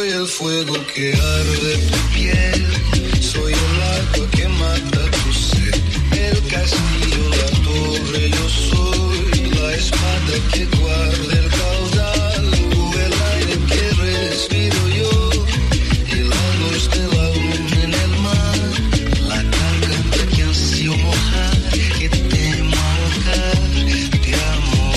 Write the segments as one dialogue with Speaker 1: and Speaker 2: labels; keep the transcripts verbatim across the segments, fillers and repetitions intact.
Speaker 1: soy el fuego que arde tu piel, soy el agua que mata tu sed, el castillo, la torre, yo soy la espada que guarda el caudal, tú el aire que respiro yo, y la luz de la luna en el mar, la garganta que ansío mojar, que temo ahogar, te amo.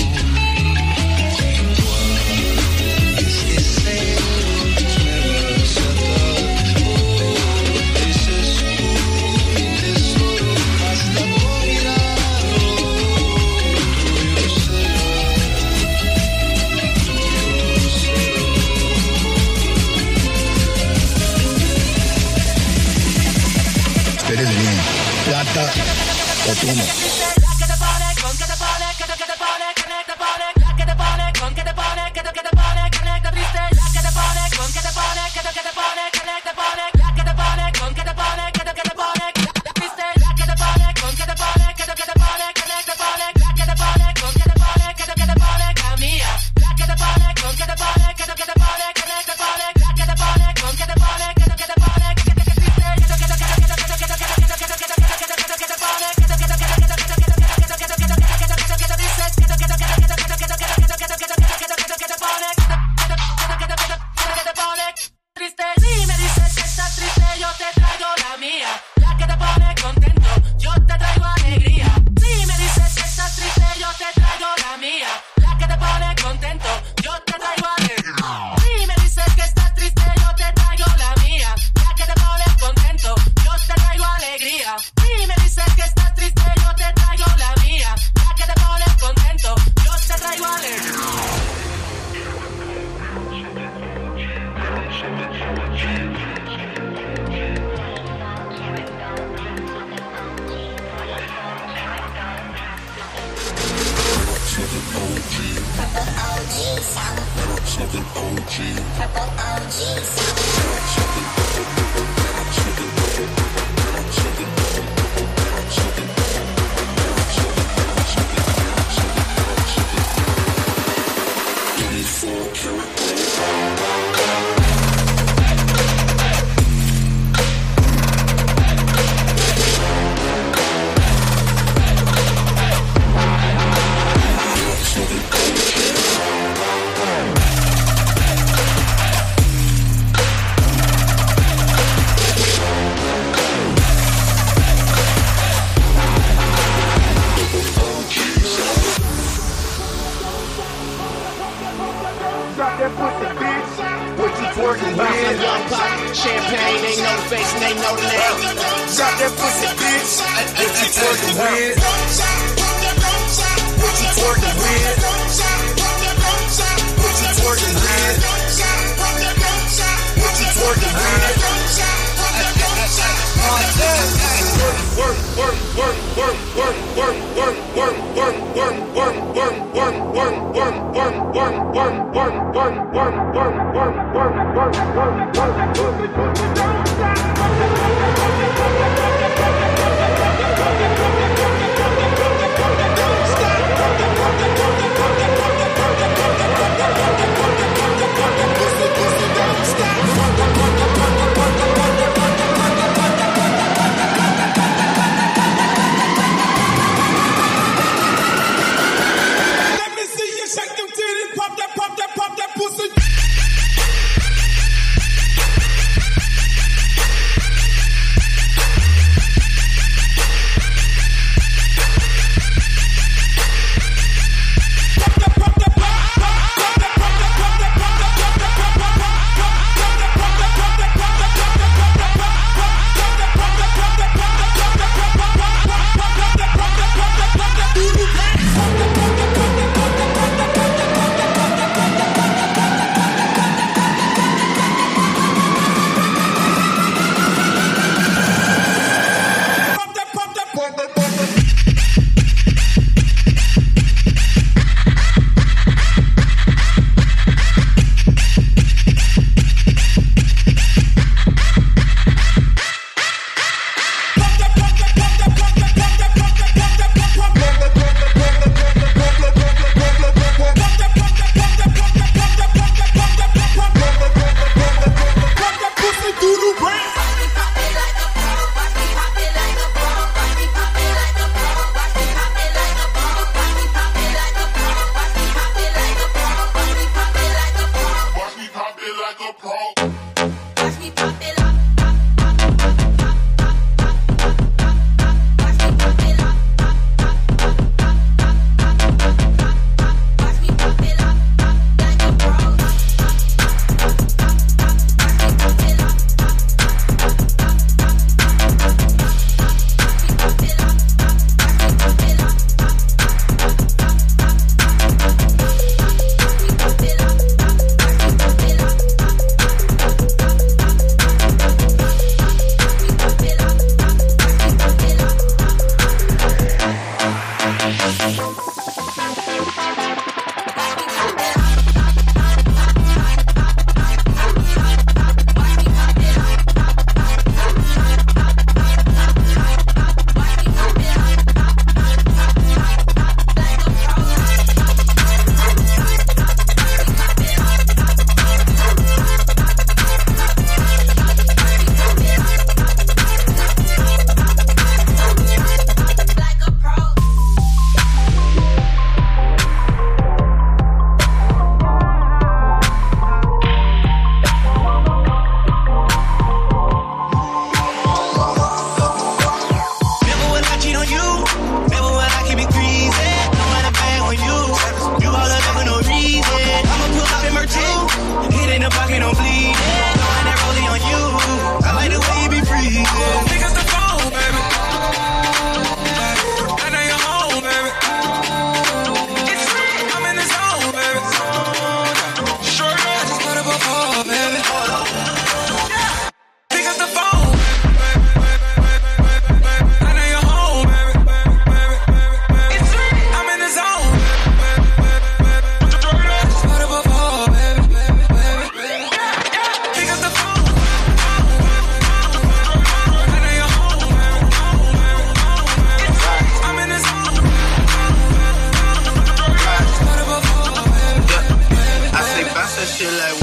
Speaker 2: Ustedes venían plata o plomo.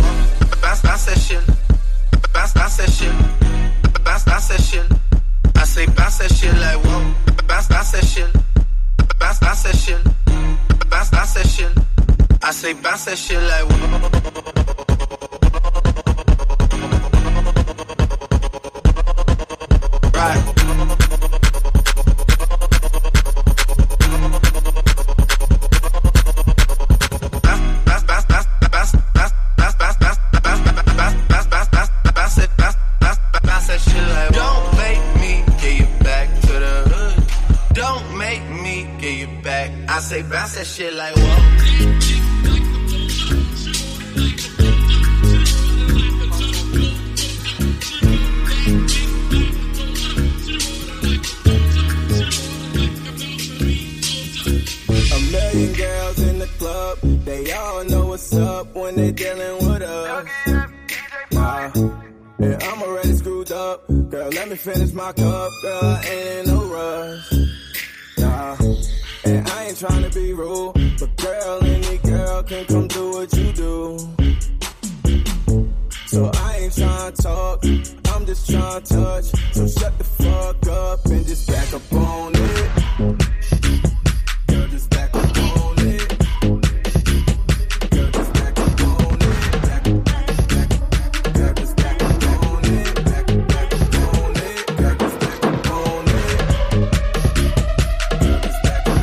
Speaker 1: bounce, bounce that shit. Bounce, bounce that shit. Bounce, bounce that shit. I say bounce that shit like whoa. Bounce, bounce that shit. Bounce, bounce that shit. Bounce, bounce that shit. I say bounce that shit like whoa. Right. I say bounce that shit like whoa.
Speaker 3: A million girls in the club, they all know what's up when they dealing with us. Nah, and I'm already screwed up. Girl, let me finish my cup, girl, I ain't in no rush. Nah. And I ain't tryna be rude, but girl, any girl can come do what you do. So I ain't tryna talk, I'm just tryna touch. So shut the fuck up and just back up on it. Girl, just back up on it. Girl, just back up on it. Back, back, back. Girl, just back up on it. Back, back on it. Girl, just back up on it. Girl, just back up.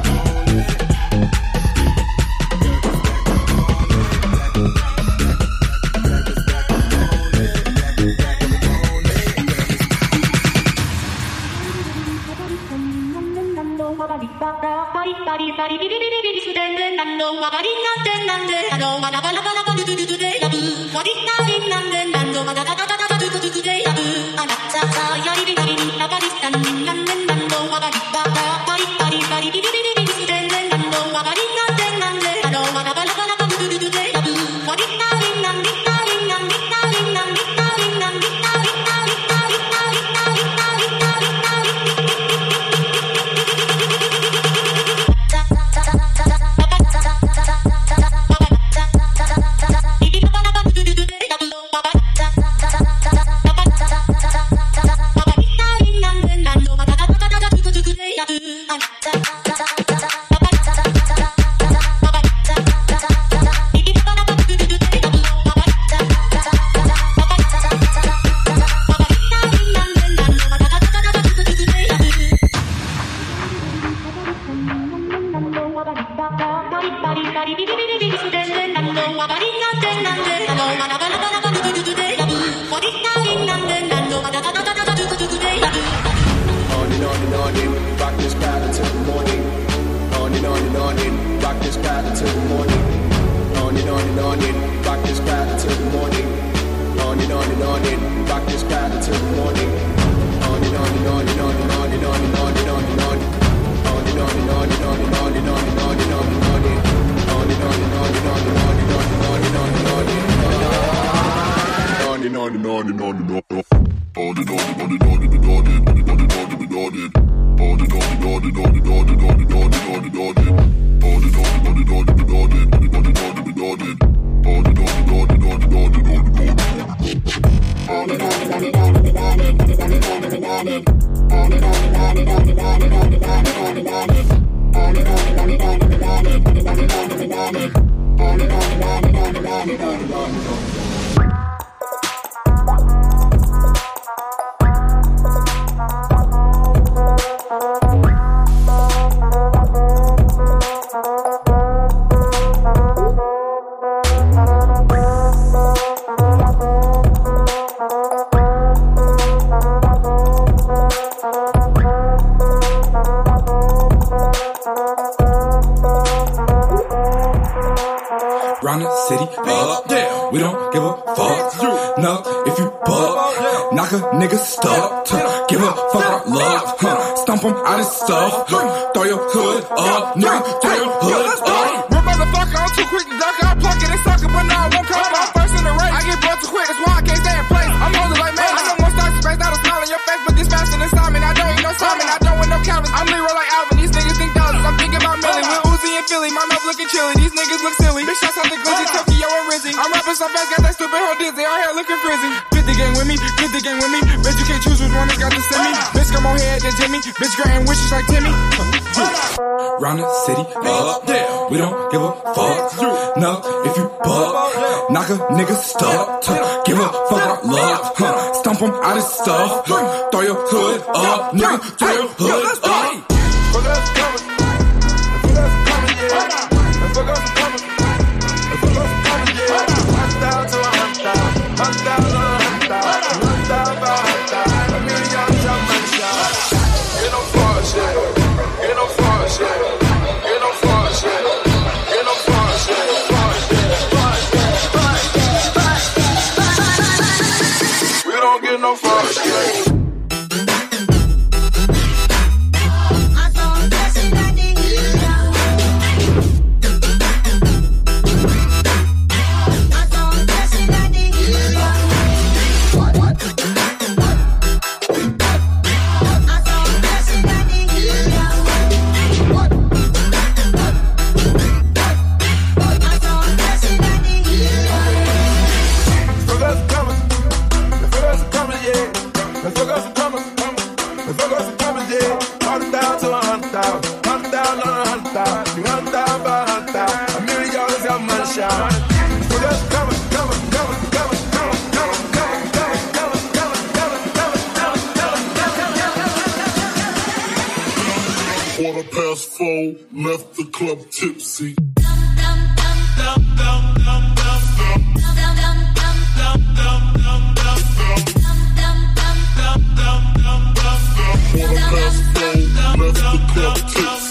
Speaker 4: Round the city, up, yeah. We don't give a fuck. No, if you buck, knock a nigga stuck. Give a fuck about love, huh? Stomp him out his stuff. Huh? Throw your hood up, nigga, throw your hood up.
Speaker 5: Real motherfucker, I'm too quick to duck. I'll pluck it and suck it, but no, I won't come out first in the race. I get bumped too quick, that's why I can't stay in place. I'm holding like man, I don't want stocks space. That'll smile in your face, but this faster than Simon. I don't eat no Simon, I don't want no calories. I'm Leroy like Alvin, these niggas think dollars. I'm thinking about Millie, with Uzi and Philly. My mouth looking chilly, these niggas look silly. Bitch, shots out the Glizzy, Tokyo and Rizzy. I'm rapping so fast, got that stupid hoe dizzy. Our hair looking frizzy. fifty gang with me, fifty gang with me. Bitch, you can't choose which one that's got to send me. Bitch, come on here than Jimmy. Bitch, granting wishes like Timmy.
Speaker 4: Round the city, up, yeah. We don't give a fuck. No, if you buck, knock a nigga stuck. Give a fuck about love. Huh. Stomp him out his stuff. Huh. Throw your hood up, nigga. Throw your hood up.
Speaker 3: Fuck us coming. Fuck us coming, yeah. Fuck us coming. Fuck us coming, yeah. One thousand to a hundred thousand. One thousand to a hundred thousand. One thousand to a hundred thousand. A million to a money shot. Get no fraud shit. Get no fraud shit. Get no fraud shit. Get no fraud shit. Fraud shit. Fraud shit. Fraud shit. Fraud shit. We don't get no fraud shit.
Speaker 6: Quarter past four, left the club tipsy. Quarter past four, left the club tipsy.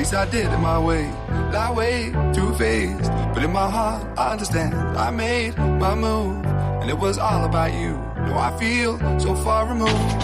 Speaker 7: least I did it my way. Lie way too faced, but in my heart I understand. I made my move, and it was all about you. No, I feel so far removed.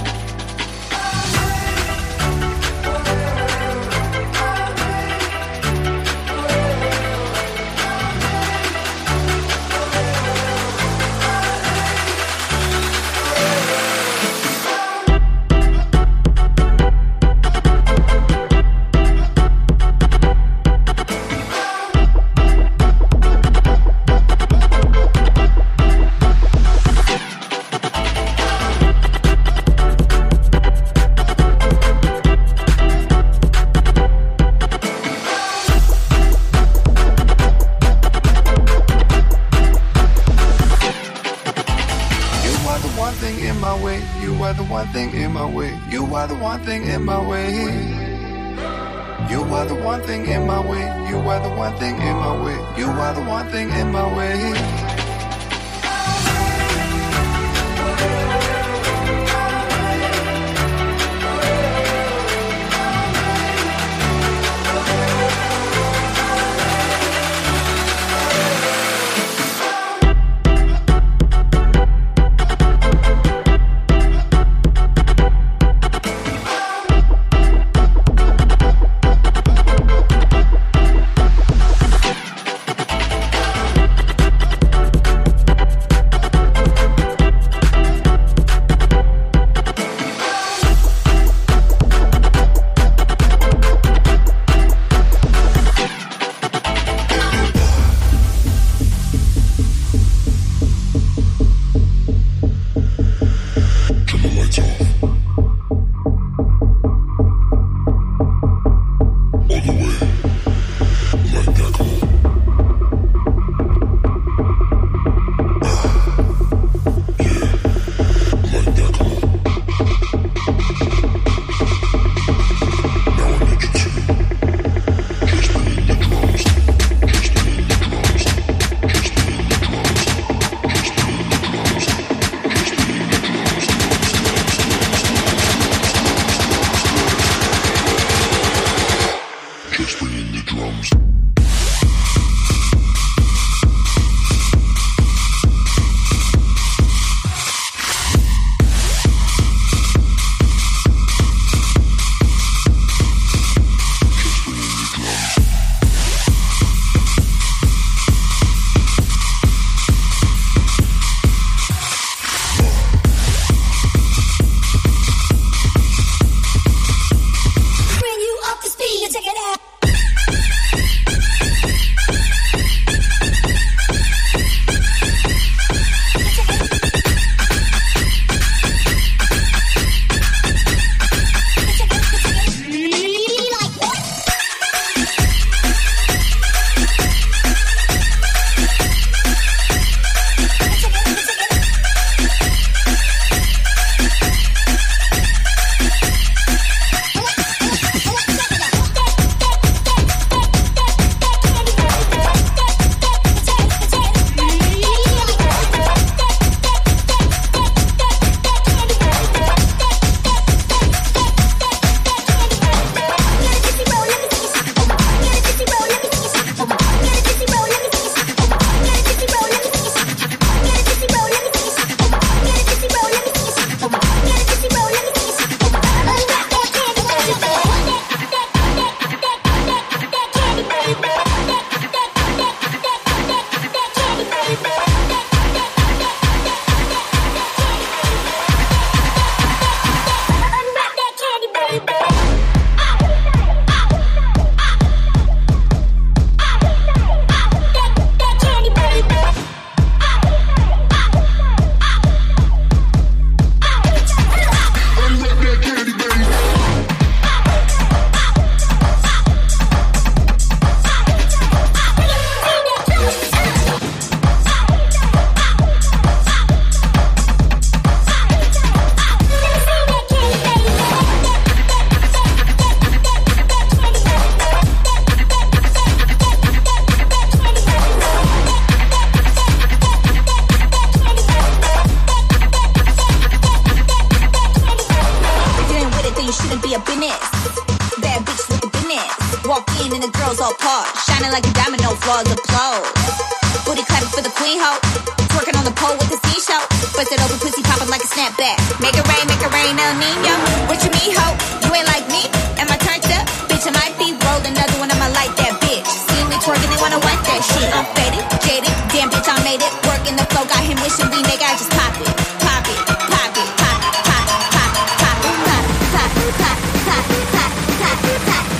Speaker 8: Walk in and the girls all part. Shining like a diamond, no flaws, applause. Booty clapping for the queen hoe. Twerking on the pole with the scene show. Busted open pussy popping like a snapback. Make it rain, make it rain, El Nino. What you mean, ho? You ain't like me? Am I turned up? Bitch, I might be rolled another one, I'ma like that bitch. See me twerking, they wanna watch that shit. I'm faded, jaded, damn bitch, I made it. Working the flow, got him wishing we make, I just pop it. Pop it, pop it, pop it, pop it, pop it, pop it, pop it, pop it, pop it, pop it, pop it, pop it, pop it.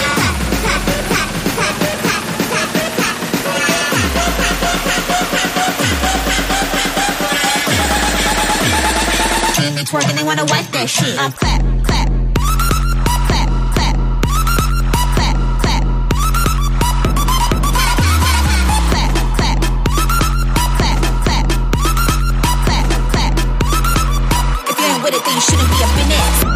Speaker 8: Twerking, they wanna watch that shit. I'm clap, clap, clap, clap, clap, clap, clap, clap, clap, clap, clap, clap. If you ain't with it, then you shouldn't be up in it.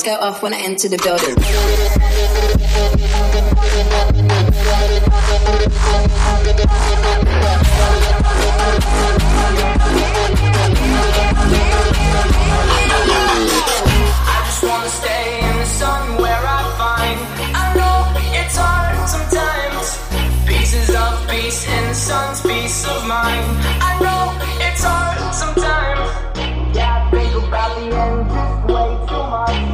Speaker 9: go off when I enter the building.
Speaker 10: I just wanna stay in the sun where I find. I know it's hard sometimes. Pieces of peace in the sun's peace of mind. I know it's hard sometimes. Yeah, I think about the end just way too much.